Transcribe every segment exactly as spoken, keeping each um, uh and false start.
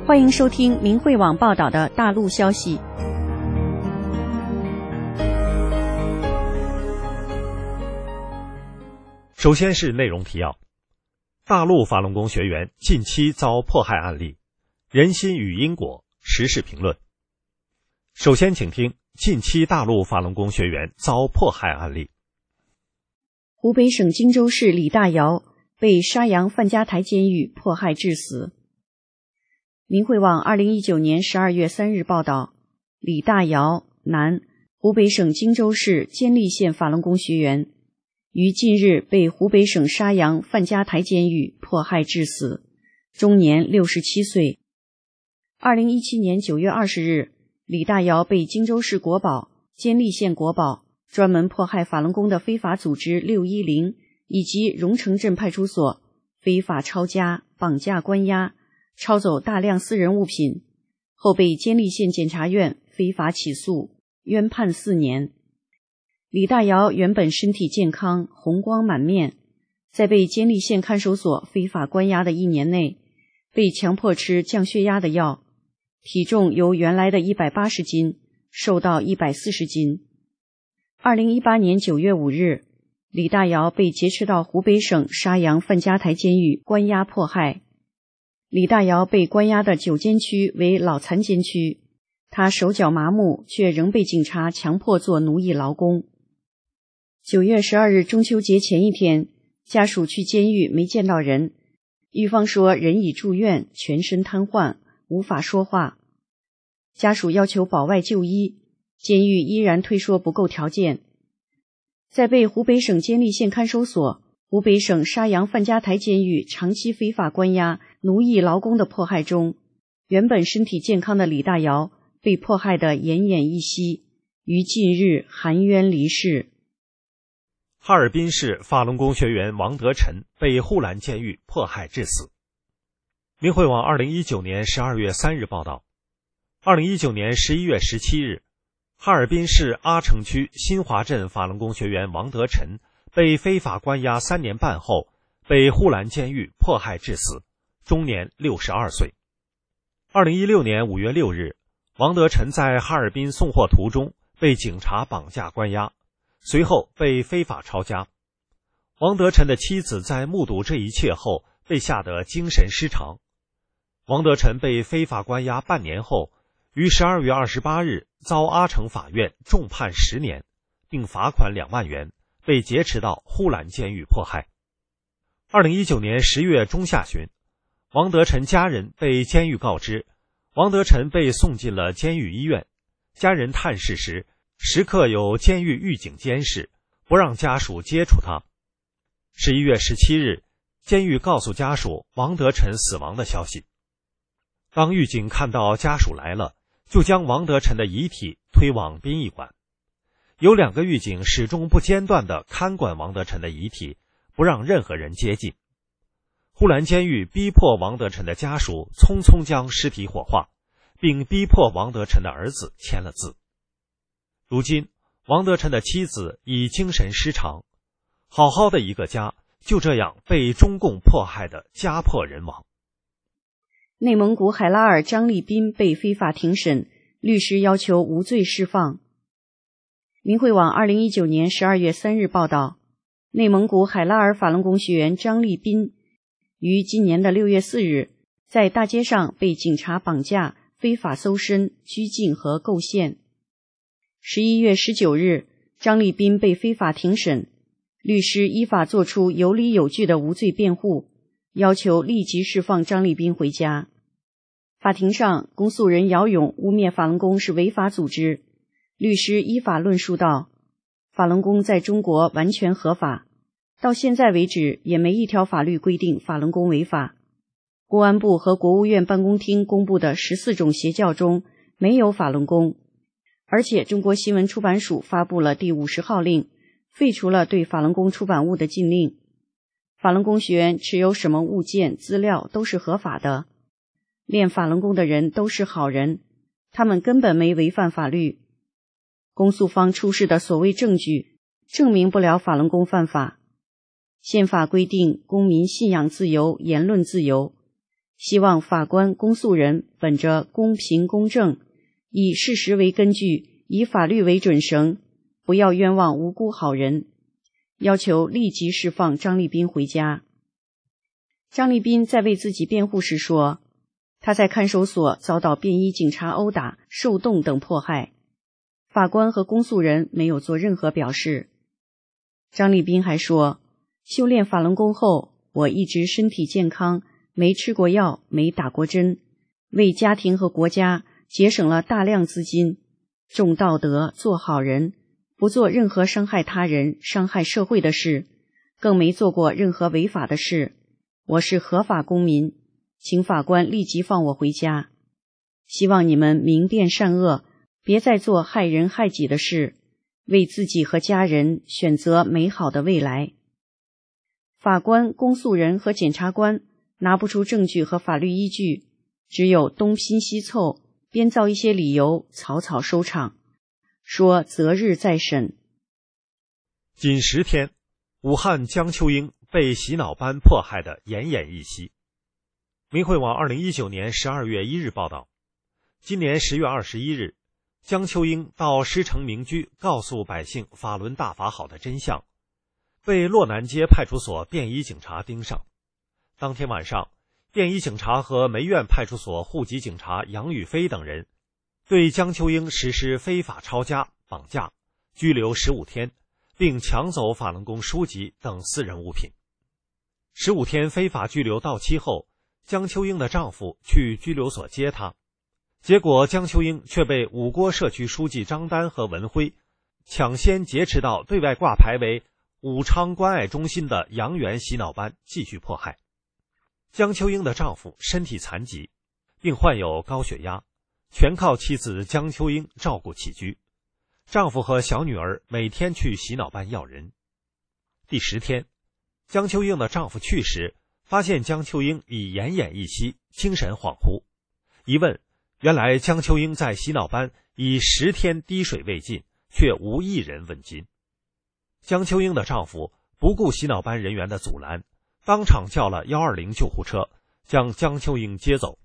欢迎收听明慧网报道的大陆消息。 首先是内容提要：大陆法轮功学员近期遭迫害案例，人心与因果，时事评论。首先请听近期大陆法轮功学员遭迫害案例。 湖北省荆州市李大瑶被沙洋范家台监狱迫害致死。明慧网二零一九年十二月三日报道，李大瑶，男，湖北省荆州市监利县法轮功学员，于近日被湖北省沙洋范家台监狱迫害致死，终年六十七岁。二零一七年九月二十日，李大瑶被荆州市国保、监利县国保专门迫害法轮功的非法组织六一零以及荣成镇派出所非法抄家、绑架关押，抄走大量私人物品，后被监利县检察院非法起诉，冤判四年。李大瑶原本身体健康，红光满面，在被监利县看守所非法关押的一年内，被强迫吃降血压的药，体重由原来的一百八十斤瘦到一百四十斤。二零一八年九月五日，李大瑶被劫持到湖北省沙洋范家台监狱关押迫害。李大瑶被关押的九监区为老残监区，他手脚麻木，却仍被警察强迫做奴役劳工。九月十二日中秋节前一天，家属去监狱没见到人，狱方说人已住院，全身瘫痪，无法说话。家属要求保外就医，监狱依然推说不够条件。在被湖北省监利县看守所、湖北省沙洋范家台监狱长期非法关押、奴役劳工的迫害中，原本身体健康的李大瑶被迫害得奄奄一息，于近日含冤离世。 哈尔滨市法轮功学员王德臣被护栏监狱迫害致死。明慧网二零一九年十二月三日报道，二零一九年十一月十七日，哈尔滨市阿城区新华镇法轮功学员王德臣被非法关押三年半后，被护栏监狱迫害致死，终年六十二岁。二零一六年五月六日，王德臣在哈尔滨送货途中被警察绑架关押，随后被非法抄家。王德臣的妻子在目睹这一切后被吓得精神失常。王德臣被非法关押半年后，于十二月二十八日遭阿城法院重判十年，并罚款两万元，被劫持到护栏监狱迫害。二零一九年十月中下旬，王德臣家人被监狱告知，王德臣被送进了监狱医院。家人探视时，时刻有监狱狱警监视，不让家属接触他。十一月十七日，监狱告诉家属王德臣死亡的消息。当狱警看到家属来了，就将王德臣的遗体推往殡仪馆。有两个狱警始终不间断地看管王德臣的遗体，不让任何人接近。护栏监狱逼迫王德臣的家属匆匆将尸体火化，并逼迫王德臣的儿子签了字。如今，王德臣的妻子已精神失常，好好的一个家就这样被中共迫害的家破人亡。 内蒙古海拉尔张立斌被非法庭审，律师要求无罪释放。明慧网二零一九年十二月三日报道，内蒙古海拉尔法轮功学员张立斌于今年的六月四日在大街上被警察绑架、非法搜身、拘禁和构陷。十一月十九日，张立斌被非法庭审，律师依法作出有理有据的无罪辩护，要求立即释放张立斌回家。法庭上，公诉人姚勇污蔑法轮功是违法组织，律师依法论述道，法轮功在中国完全合法，到现在为止也没一条法律规定法轮功违法。公安部和国务院办公厅公布的十四种邪教中没有法轮功，而且中国新闻出版署发布了第五十号令，废除了对法轮功出版物的禁令。法轮功学员持有什么物件、资料都是合法的，练法轮功的人都是好人，他们根本没违反法律。公诉方出示的所谓证据证明不了法轮功犯法。宪法规定公民信仰自由、言论自由， 希望法官、公诉人本着公平公正，以事实为根据，以法律为准绳，不要冤枉无辜好人，要求立即释放张立斌回家。张立斌在为自己辩护时说，他在看守所遭到便衣警察殴打、受冻等迫害，法官和公诉人没有做任何表示。张立斌还说，修炼法轮功后，我一直身体健康，没吃过药，没打过针，为家庭和国家节省了大量资金，重道德，做好人，不做任何伤害他人、伤害社会的事，更没做过任何违法的事。我是合法公民，请法官立即放我回家。希望你们明辨善恶，别再做害人害己的事，为自己和家人选择美好的未来。法官、公诉人和检察官拿不出证据和法律依据，只有东拼西凑，编造一些理由，草草收场，说择日再审。 仅十天，武汉江秋英被洗脑班迫害的奄奄一息。明慧网二零一九年十二月一日报道，今年十月二十一日，江秋英到狮城民居告诉百姓法轮大法好的真相，被洛南街派出所便衣警察盯上。当天晚上，便衣警察和梅院派出所户籍警察杨宇飞等人对江秋英实施非法抄家、绑架、拘留十五天，并抢走法轮功书籍等私人物品。十五天非法拘留到期后，江秋英的丈夫去拘留所接她，结果江秋英却被五郭社区书记张丹和文辉抢先劫持到对外挂牌为武昌关爱中心的杨园洗脑班继续迫害。江秋英的丈夫身体残疾，并患有高血压，全靠妻子江秋英照顾起居。丈夫和小女儿每天去洗脑班要人。第十天，江秋英的丈夫去时，发现江秋英已奄奄一息，精神恍惚。一问，原来江秋英在洗脑班已十天滴水未进，却无一人问津。江秋英的丈夫不顾洗脑班人员的阻拦，当场叫了一二零救护车，将江秋英接走。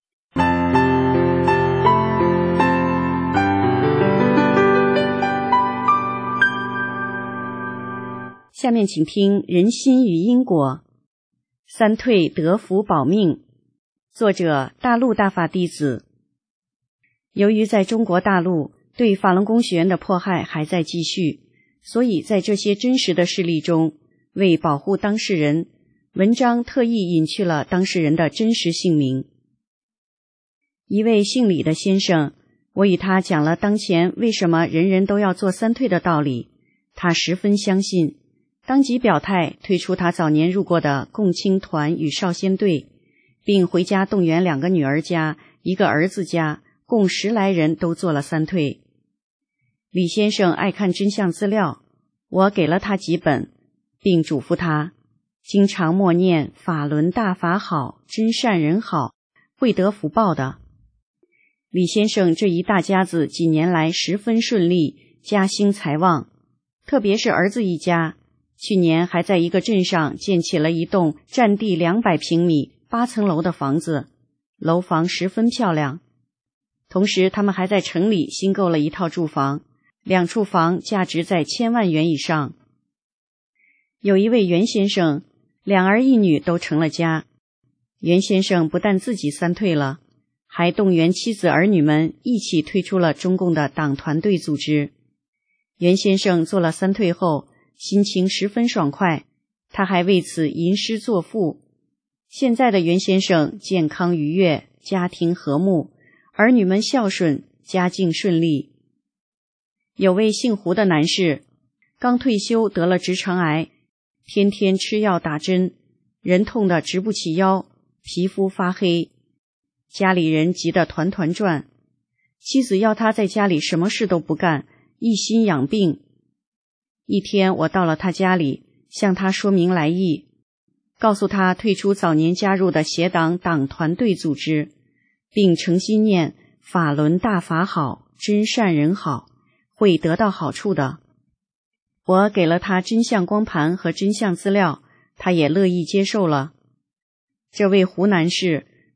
下面请听人心与因果。三退得福保命，作者大陆大法弟子。由于在中国大陆对法轮功学员的迫害还在继续，所以在这些真实的事例中，为保护当事人，文章特意隐去了当事人的真实姓名。一位姓李的先生，我与他讲了当前为什么人人都要做三退的道理，他十分相信，当即表态退出他早年入过的共青团与少先队，并回家动员两个女儿家、一个儿子家，共十来人都做了三退。李先生爱看真相资料，我给了他几本，并嘱咐他经常默念法轮大法好，真善人好，会得福报的。李先生这一大家子几年来十分顺利，家兴财旺，特别是儿子一家，去年还在一个镇上建起了一栋占地两百平米、八层楼的房子，楼房十分漂亮。同时他们还在城里新购了一套住房，两处房价值在千万元以上。有一位袁先生，两儿一女都成了家。袁先生不但自己三退了，还动员妻子儿女们一起退出了中共的党团队组织。袁先生做了三退后，心情十分爽快，他还为此吟诗作赋。现在的袁先生健康愉悦，家庭和睦，儿女们孝顺，家境顺利。有位姓胡的男士，刚退休得了直肠癌，天天吃药打针，人痛得直不起腰，皮肤发黑，家里人急得团团转。妻子要他在家里什么事都不干，一心养病。一天我到了他家里，向他说明来意，告诉他退出早年加入的协党党团队组织，并诚心念法轮大法好，真善人好，会得到好处的。我给了他真相光盘和真相资料，他也乐意接受了。这位胡男士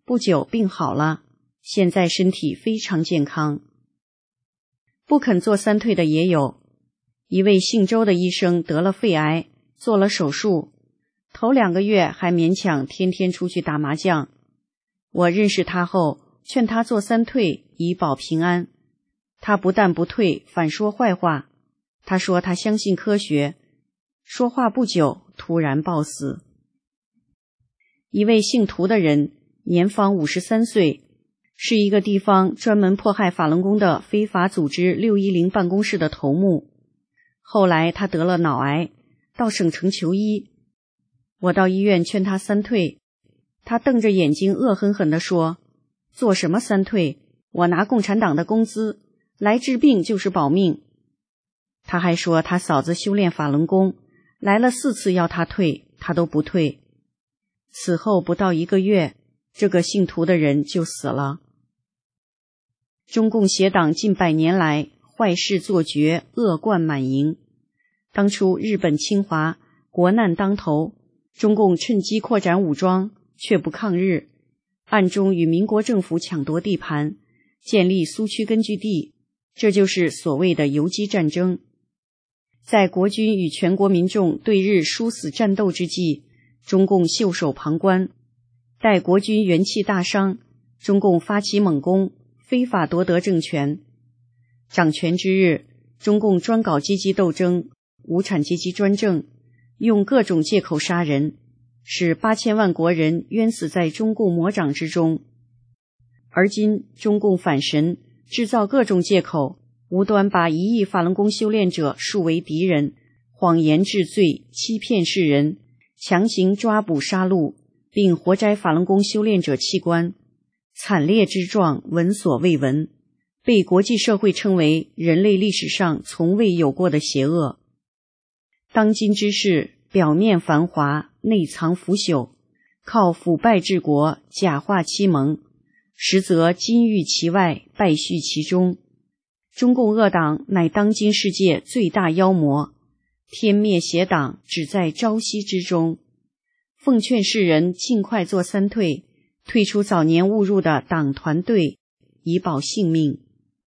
不久病好了，现在身体非常健康。不肯做三退的也有，一位姓周的医生得了肺癌，做了手术，头两个月还勉强天天出去打麻将。我认识他后，劝他做三退以保平安，他不但不退，反说坏话。他说他相信科学，说话不久突然暴死。一位姓涂的人，年方五十三岁，是一个地方专门迫害法轮功的非法组织六一零办公室的头目。后来他得了脑癌，到省城求医。我到医院劝他三退，他瞪着眼睛恶狠狠地说，做什么三退？我拿共产党的工资，来治病就是保命。他还说他嫂子修炼法轮功，来了四次要他退，他都不退。此后不到一个月，这个姓涂的人就死了。中共邪党近百年来坏事做绝，恶贯满盈。当初日本侵华，国难当头，中共趁机扩展武装，却不抗日，暗中与民国政府抢夺地盘，建立苏区根据地，这就是所谓的游击战争。在国军与全国民众对日殊死战斗之际，中共袖手旁观，待国军元气大伤，中共发起猛攻，非法夺得政权。掌权之日，中共专搞阶级斗争、无产阶级专政，用各种借口杀人，使八千万国人冤死在中共魔掌之中。而今中共反神，制造各种借口，无端把一亿法轮功修炼者树为敌人，谎言治罪，欺骗世人，强行抓捕杀戮，并活摘法轮功修炼者器官，惨烈之状闻所未闻，被国际社会称为人类历史上从未有过的邪恶。当今之世，表面繁华，内藏腐朽，靠腐败治国，假化欺蒙，实则金玉其外，败絮其中。中共恶党乃当今世界最大妖魔，天灭邪党只在朝夕之中。奉劝世人尽快做三退，退出早年误入的党团队，以保性命。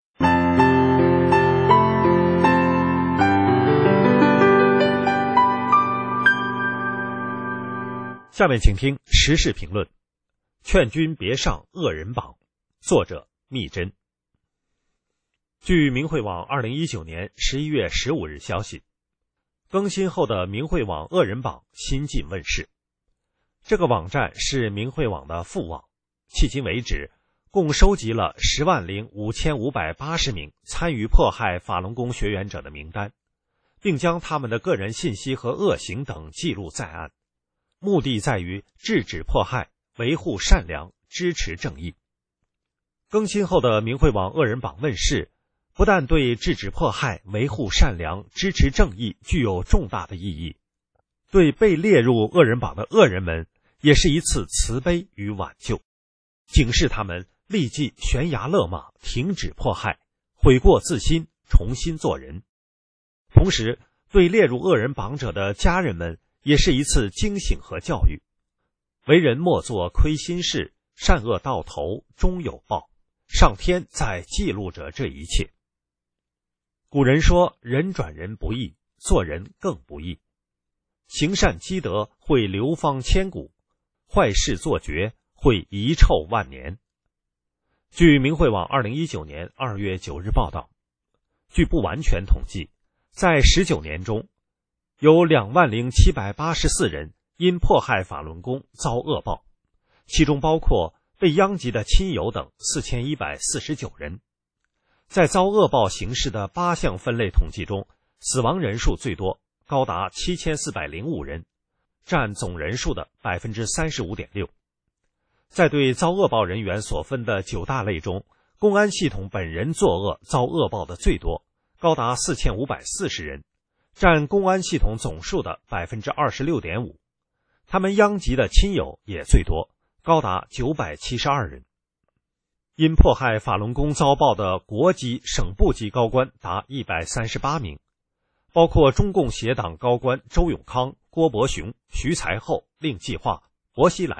下面请听时事评论。劝君别上恶人榜，作者密侦。据明慧网二零一九年十一月十五日消息，更新后的明慧网恶人榜新近问世。这个网站是明慧网的副网，迄今为止共收集了十万零五千五百八十名参与迫害法轮功学员者的名单，并将他们的个人信息和恶行等记录在案，目的在于制止迫害，维护善良，支持正义。更新后的明慧网恶人榜问世，不但对制止迫害、维护善良、支持正义具有重大的意义，对被列入恶人榜的恶人们也是一次慈悲与挽救，警示他们立即悬崖勒马，停止迫害，悔过自新，重新做人。同时，对列入恶人榜者的家人们也是一次惊醒和教育。为人莫做亏心事，善恶到头终有报，上天在记录着这一切。古人说，人转人不易，做人更不易。行善积德会流芳千古，坏事做绝会遗臭万年。据明慧网二零一九年二月九日报道，据不完全统计，在十九年中，有两万零七百八十四人因迫害法轮功遭恶报，其中包括被殃及的亲友等四千一百四十九人。在遭恶报形式的八项分类统计中，死亡人数最多，高达七千四百零五人，占总人数的 百分之三十五点六。 在对遭恶报人员所分的九大类中，公安系统本人作恶遭恶报的最多，高达四千五百四十人，占公安系统总数的 百分之二十六点五。 他们殃及的亲友也最多，高达九百七十二人。因迫害法轮功遭报的国级、省部级高官达一百三十八名，包括中共协党高官周永康、郭伯雄、徐才厚、令计划、薄熙来、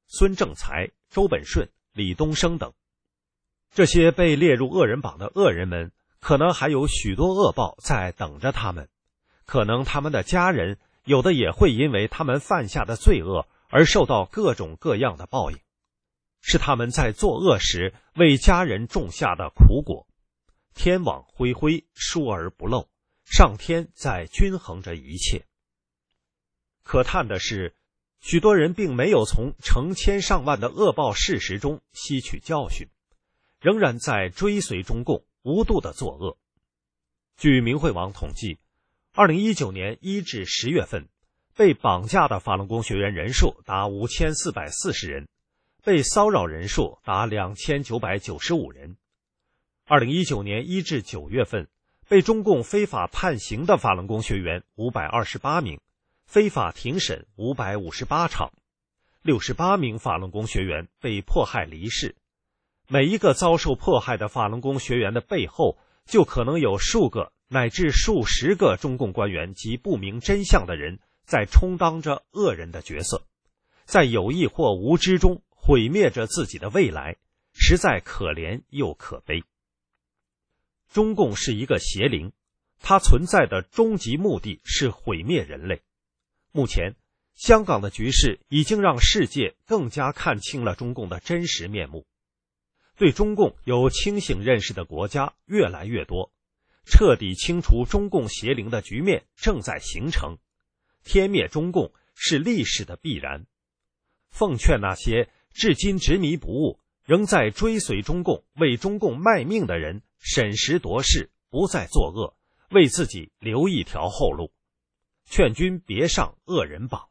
孙正才、周本顺、李东升等。这些被列入恶人榜的恶人们，可能还有许多恶报在等着他们，可能他们的家人有的也会因为他们犯下的罪恶而受到各种各样的报应，是他们在作恶时为家人种下的苦果。天网恢恢，疏而不漏，上天在均衡着一切。可叹的是，许多人并没有从成千上万的恶报事实中吸取教训，仍然在追随中共，无度的作恶。据明慧网统计，二零一九年一至十月份，被绑架的法轮功学员人数达五千四百四十人，被骚扰人数达两千九百九十五人。二零一九年一至九月份，被中共非法判刑的法轮功学员五百二十八名，非法庭审五百五十八场，六十八名法轮功学员被迫害离世。每一个遭受迫害的法轮功学员的背后，就可能有数个乃至数十个中共官员及不明真相的人在充当着恶人的角色，在有意或无知中毁灭着自己的未来，实在可怜又可悲。中共是一个邪灵，它存在的终极目的是毁灭人类。目前，香港的局势已经让世界更加看清了中共的真实面目。对中共有清醒认识的国家越来越多，彻底清除中共邪灵的局面正在形成，天灭中共是历史的必然。奉劝那些至今执迷不悟，仍在追随中共、为中共卖命的人，审时度势，不再作恶，为自己留一条后路。劝君别上恶人榜。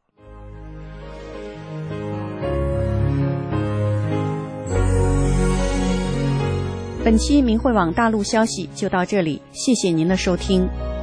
本期明慧网大陆消息就到这里，谢谢您的收听。